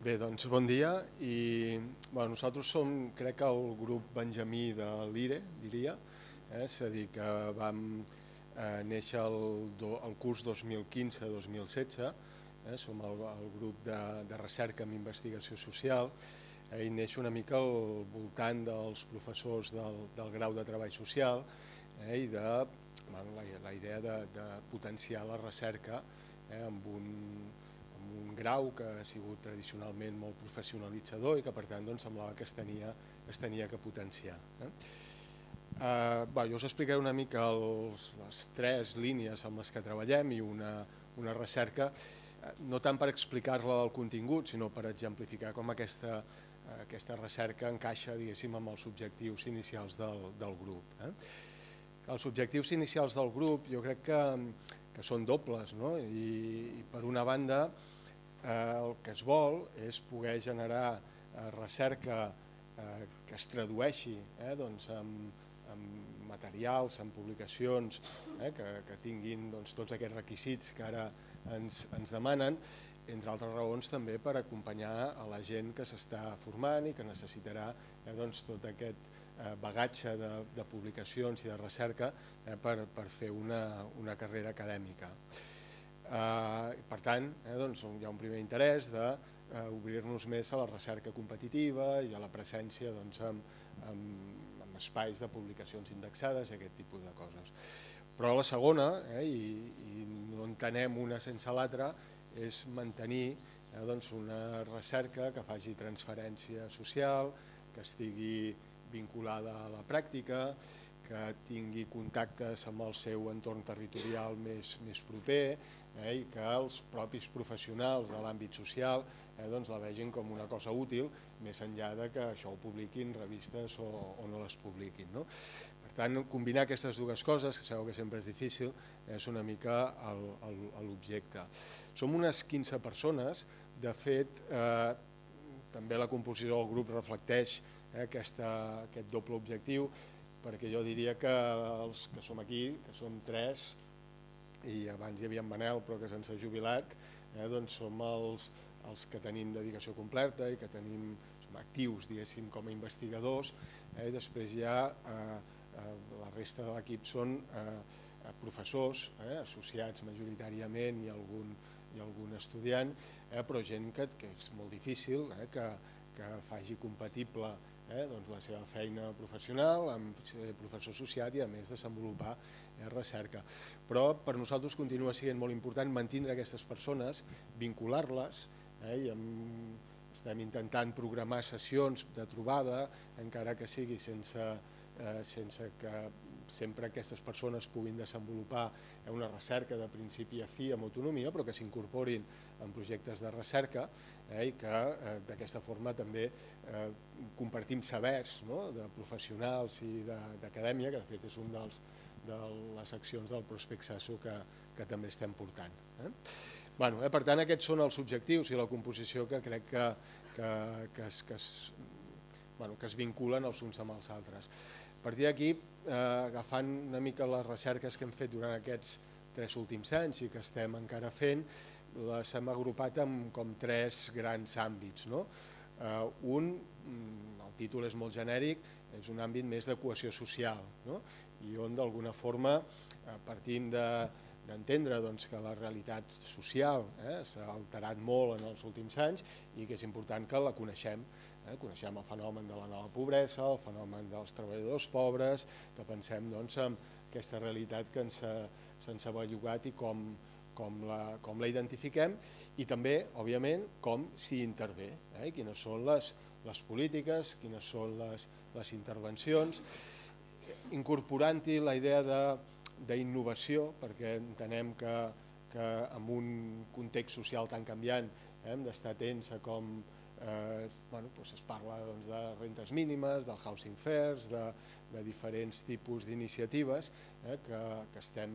Bé, doncs bon dia i nosaltres som, crec que el grup Benjamí de l'IRE, diria, és a dir, que vam néixer el curs 2015-2016, som el grup de recerca en investigació social i neix una mica al voltant dels professors del grau de treball social i de la idea de potenciar la recerca amb un grau que ha sigut tradicionalment molt professionalitzador i que per tant semblava que es tenia que potenciar. Jo us explicaré una mica les tres línies amb les que treballem i una recerca, no tant per explicar-la del contingut, sinó per exemplificar com aquesta recerca encaixa, diguéssim, amb els objectius inicials del grup. Els objectius inicials del grup jo crec que són dobles, no? I per una banda el que es vol és poder generar recerca que es tradueixi en materials, en publicacions que tinguin tots aquests requisits que ara ens demanen, entre altres raons també per acompanyar a la gent que s'està formant i que necessitarà tot aquest bagatge de publicacions i de recerca per fer una carrera acadèmica. Per tant, hi ha un primer interès d'obrir-nos més a la recerca competitiva i a la presència en espais de publicacions indexades i aquest tipus de coses. Però la segona, i no entenem una sense l'altra, és mantenir una recerca que faci transferència social, que estigui vinculada a la pràctica, que tingui contactes amb el seu entorn territorial més proper i que els propis professionals de l'àmbit social la vegin com una cosa útil, més enllà que això ho publiquin revistes o no les publiquin. Per tant, combinar aquestes dues coses, que sabeu que sempre és difícil, és una mica l'objecte. Som unes 15 persones, de fet, també la composició del grup reflecteix aquest doble objectiu, perquè jo diria que els que som aquí, que som 3, i abans hi havia en Manel però que se'ns ha jubilat, som els que tenim dedicació completa i que som actius, diguéssim, com a investigadors, i després ja la resta de l'equip són professors, associats majoritàriament i algun estudiant, però gent que és molt difícil que faci compatible la seva feina professional amb ser professor associat i a més desenvolupar recerca. Però per nosaltres continua sent molt important mantenir aquestes persones, vincular-les, i estem intentant programar sessions de trobada, encara que sigui sense que sempre aquestes persones puguin desenvolupar una recerca de principi a fi amb autonomia, però que s'incorporin en projectes de recerca i que d'aquesta forma també compartim sabers de professionals i d'acadèmia, que de fet és una de les accions del Prospect SASO que també estem portant. Per tant, aquests són els objectius i la composició que crec que es vinculen els uns amb els altres. A partir d'aquí, agafant una mica les recerques que hem fet durant aquests 3 últims anys i que estem encara fent, les hem agrupat en com 3 grans àmbits. Un, el títol és molt genèric, és un àmbit més de cohesió social, i on d'alguna forma partim d'entendre que la realitat social s'ha alterat molt en els últims anys i que és important que la coneixem. Coneixem el fenomen de la nova pobresa, el fenomen dels treballadors pobres, que pensem en aquesta realitat que se'ns ha bellugat i com la identifiquem i també, òbviament, com s'hi intervé, quines són les polítiques, quines són les intervencions, incorporant-hi la idea d'innovació, perquè entenem que en un context social tan canviant hem d'estar atents a com es parla de rentes mínimes, del housing first, de diferents tipus d'iniciatives que estem,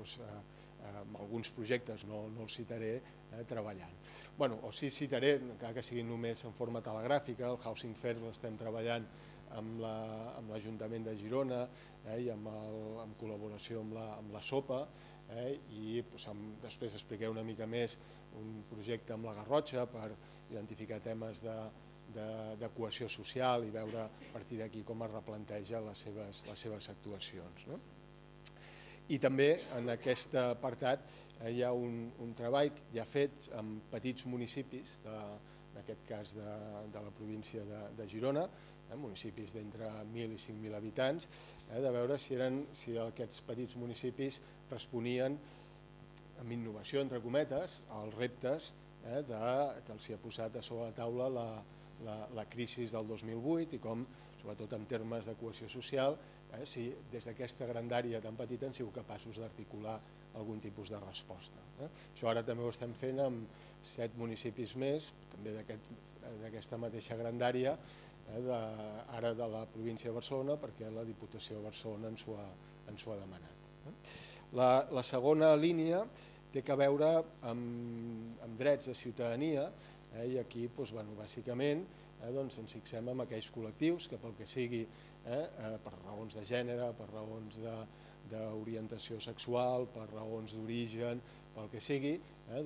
amb alguns projectes, no els citaré, treballant. O sí citaré, encara que sigui només en forma telegràfica, el housing first l'estem treballant amb l'Ajuntament de Girona i en col·laboració amb la SOPA, i després explicaré una mica més un projecte amb la Garrotxa per identificar temes de cohesió social i veure a partir d'aquí com es replanteja les seves actuacions. I també en aquest apartat hi ha un treball ja fet amb petits municipis, en aquest cas de la província de Girona, municipis d'entre 1.000 i 5.000 habitants, de veure si aquests petits municipis responien amb innovació, entre cometes, als reptes que els ha posat a sobre la taula la crisi del 2008 i com, sobretot en termes de cohesió social, si des d'aquesta grandària tan petita han sigut capaços d'articular algun tipus de resposta. Això ara també ho estem fent amb 7 municipis més, també d'aquesta mateixa grandària, ara de la província de Barcelona, perquè la Diputació de Barcelona ens ho ha demanat. La segona línia té a veure amb drets de ciutadania i aquí, bàsicament, ens fixem en aquells col·lectius que pel que sigui, per raons de gènere, per raons d'orientació sexual, per raons d'origen, pel que sigui,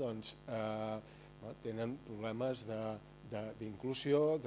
tenen problemes d'inclusió,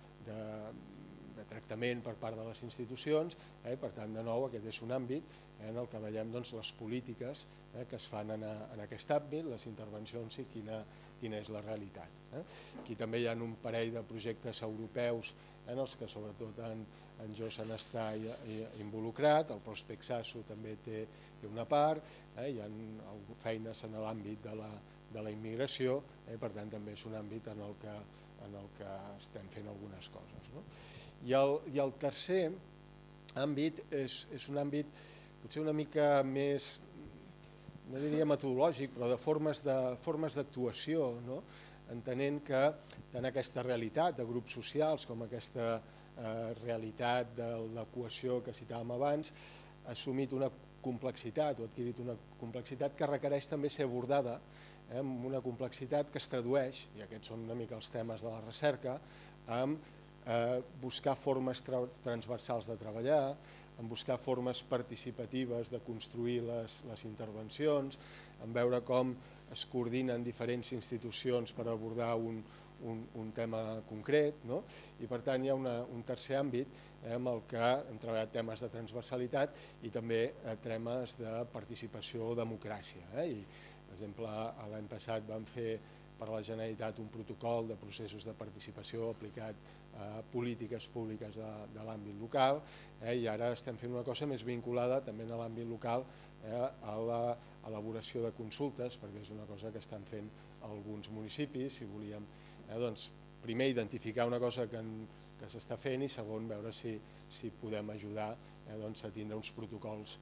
de tractament per part de les institucions, i per tant, de nou, aquest és un àmbit en el que veiem les polítiques que es fan en aquest àmbit, les intervencions i quina és la realitat. Aquí també hi ha un parell de projectes europeus en els que sobretot en Josan està involucrat, el Prospect Sasso també té una part, hi ha feines en l'àmbit de la immigració, per tant també és un àmbit en el que estem fent algunes coses. I el tercer àmbit és un àmbit potser una mica més, no diria metodològic, però de formes d'actuació, entenent que tant aquesta realitat de grups socials com aquesta realitat de la cohesió que citàvem abans ha assumit una complexitat o ha adquirit una complexitat que requereix també ser abordada amb una complexitat que es tradueix, i aquests són una mica els temes de la recerca, amb buscar formes transversals de treballar, en buscar formes participatives de construir les intervencions, en veure com es coordinen diferents institucions per abordar un tema concret, i per tant hi ha un tercer àmbit amb el que hem treballat temes de transversalitat i també temes de participació o democràcia. Per exemple, l'any passat vam fer per a la Generalitat un protocol de processos de participació aplicat a polítiques públiques de l'àmbit local i ara estem fent una cosa més vinculada també a l'àmbit local a l'elaboració de consultes, perquè és una cosa que estan fent alguns municipis i volíem primer identificar una cosa que s'està fent i segon veure si podem ajudar a tindre uns protocols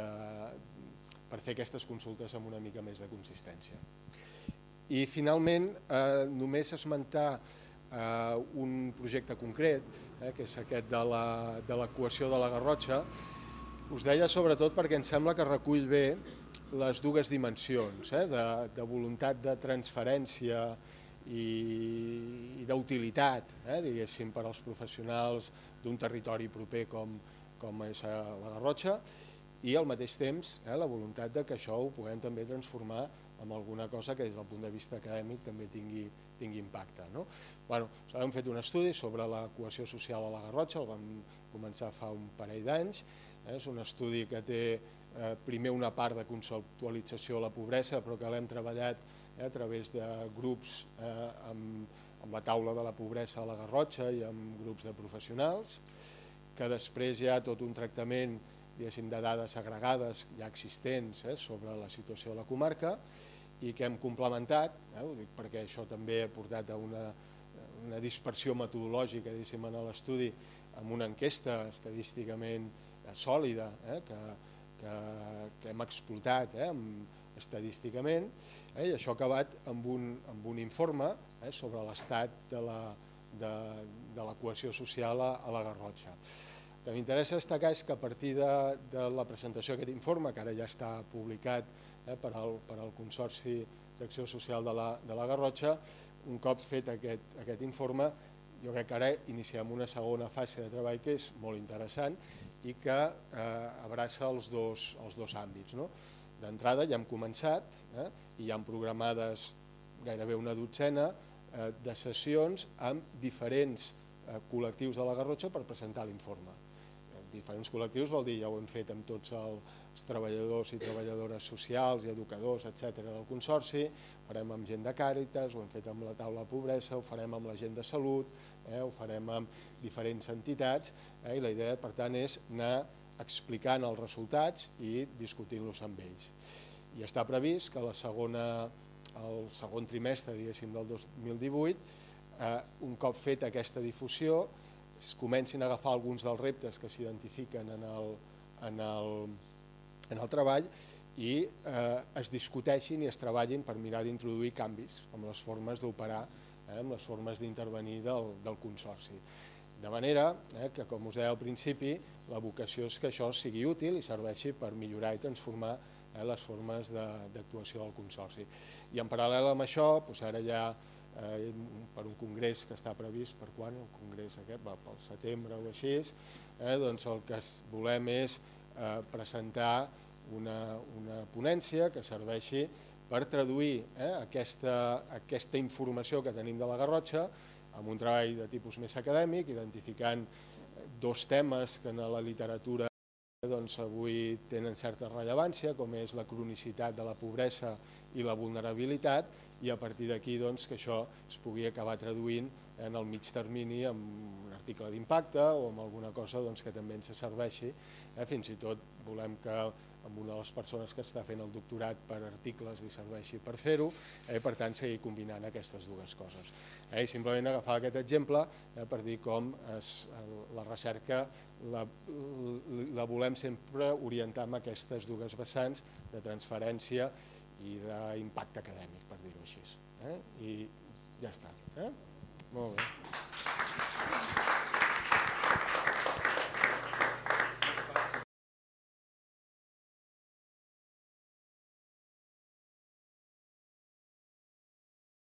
per fer aquestes consultes amb una mica més de consistència. I finalment només esmentar un projecte concret, que és aquest de la cohesió de la Garrotxa. Us deia sobretot perquè em sembla que recull bé les dues dimensions, de voluntat de transferència i d'utilitat, diguéssim, per als professionals d'un territori proper com és la Garrotxa, i al mateix temps la voluntat que això ho puguem també transformar en alguna cosa que des del punt de vista acadèmic també tingui impacte. Hem fet un estudi sobre la cohesió social a la Garrotxa, el vam començar fa un parell d'anys. És un estudi que té primer una part de conceptualització de la pobresa, però que l'hem treballat a través de grups amb la taula de la pobresa a la Garrotxa i amb grups de professionals, que després hi ha tot un tractament de dades agregades ja existents sobre la situació de la comarca i que hem complementat, ho dic perquè això també ha portat a una dispersió metodològica en l'estudi amb una enquesta estadísticament sòlida que hem explotat estadísticament i això ha acabat amb un informe sobre l'estat de la cohesió social a la Garrotxa. El que m'interessa destacar és que a partir de la presentació d'aquest informe, que ara ja està publicat per al Consorci d'Acció Social de la Garrotxa, un cop fet aquest informe, jo crec que ara iniciem una segona fase de treball que és molt interessant i que abraça els dos àmbits. d'entrada ja hem començat i ja hem programades gairebé una dotzena de sessions amb diferents col·lectius de la Garrotxa per presentar l'informe. Diferents col·lectius vol dir, ja ho hem fet amb tots els treballadors i treballadores socials i educadors, etc. del Consorci, ho farem amb gent de Càritas, ho hem fet amb la taula de pobresa, ho farem amb la gent de salut, ho farem amb diferents entitats, i la idea, per tant, és anar explicant els resultats i discutint-los amb ells. I està previst que el segon trimestre, diguéssim, del 2018, un cop feta aquesta difusió, es comencin a agafar alguns dels reptes que s'identifiquen en el treball i es discuteixin i es treballin per mirar d'introduir canvis amb les formes d'operar, amb les formes d'intervenir del Consorci. De manera que, com us deia al principi, la vocació és que això sigui útil i serveixi per millorar i transformar les formes d'actuació del Consorci. I en paral·lel amb això, ara ja per un congrés que està previst, per quan? El congrés aquest, pel setembre o així, doncs el que volem és presentar una ponència que serveixi per traduir aquesta informació que tenim de la Garrotxa amb un treball de tipus més acadèmic, identificant dos temes que en la literatura avui tenen certa rellevància, com és la cronicitat de la pobresa i la vulnerabilitat, i a partir d'aquí que això es pugui acabar traduint en el mig termini amb un article d'impacte o amb alguna cosa que també ens serveixi. Fins i tot volem que amb una de les persones que està fent el doctorat per articles li serveixi per fer-ho, per tant seguir combinant aquestes dues coses. I simplement agafar aquest exemple per dir com la recerca la volem sempre orientar amb aquestes dues vessants de transferència i d'impacte acadèmic, per dir-ho així. I ja està. Molt bé.